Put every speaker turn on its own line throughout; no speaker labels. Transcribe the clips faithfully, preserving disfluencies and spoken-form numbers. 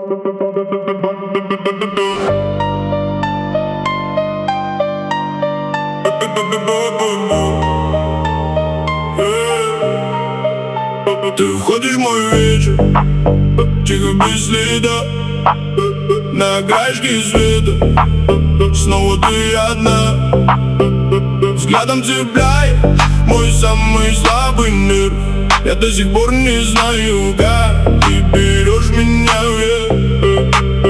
Ты входишь в мой вечер, тихо, без следа, на краешке света, снова ты одна. Взглядом цепляй мой самый слабый нерв. Я до сих пор не знаю, как ты берешь меня вверх.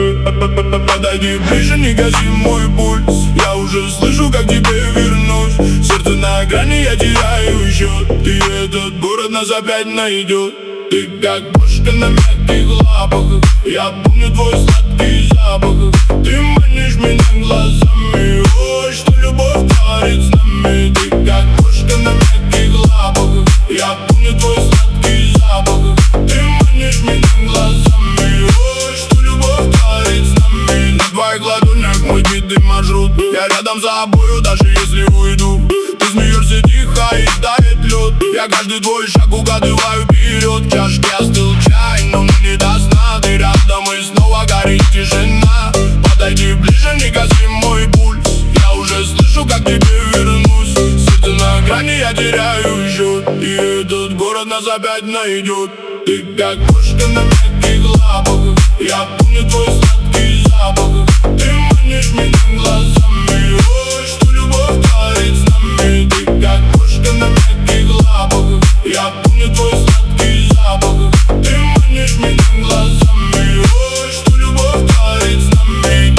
Подойди ближе, не гаси мой пульс. Я уже слышу, как тебе вернусь. Сердце на грани, я теряю счет. И этот город нас опять найдет. Ты как кошка на мягких лапах. Я помню твой сладкий запах. Ты манишь меня глазами. Ой, что любовь творит с нами. Ты как кошка на мягких лапах. Я помню твой сладкий запах. Ты манишь меня глазами. Ой, что любовь творит с нами. На твоих ладонях мой битый маршрут. Я рядом за собою, даже если уйду. Ты смеешься тихо и тает лед. Я каждый твой шаг угадываю вперед. В чашке остыл чай, но мне не до сна. Ты рядом и снова горит тишина. Подойди ближе, не гаси мой пульс. Я уже слышу, как тебе вернусь. Сердце на грани, я теряю счет. И этот город нас опять найдет. Ты как кошка на мягких лапах. Я помню твой сладкий запах. Ты манишь меня глазами. Ой, что любовь творит с нами. Ты как кошка на мягких лапах. Я помню твой сладкий запах. Ты манишь меня глазами. Ой, что любовь творит с нами.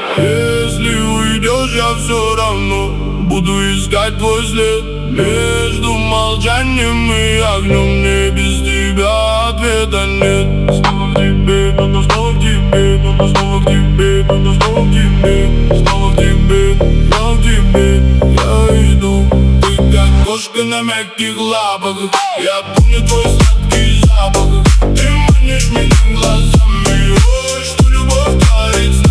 Если уйдешь, я все равно буду искать твой след. Между молчанием и огнем мне без тебя ответа нет. Снова в тебе, но снова в тебе, но снова в тебе, но снова в тебе, снова в тебе, снова в тебе я иду. Ты как кошка на мягких лапах. Я помню твой сладкий запах. Ты манишь меня глазами. Ой, что любовь творит.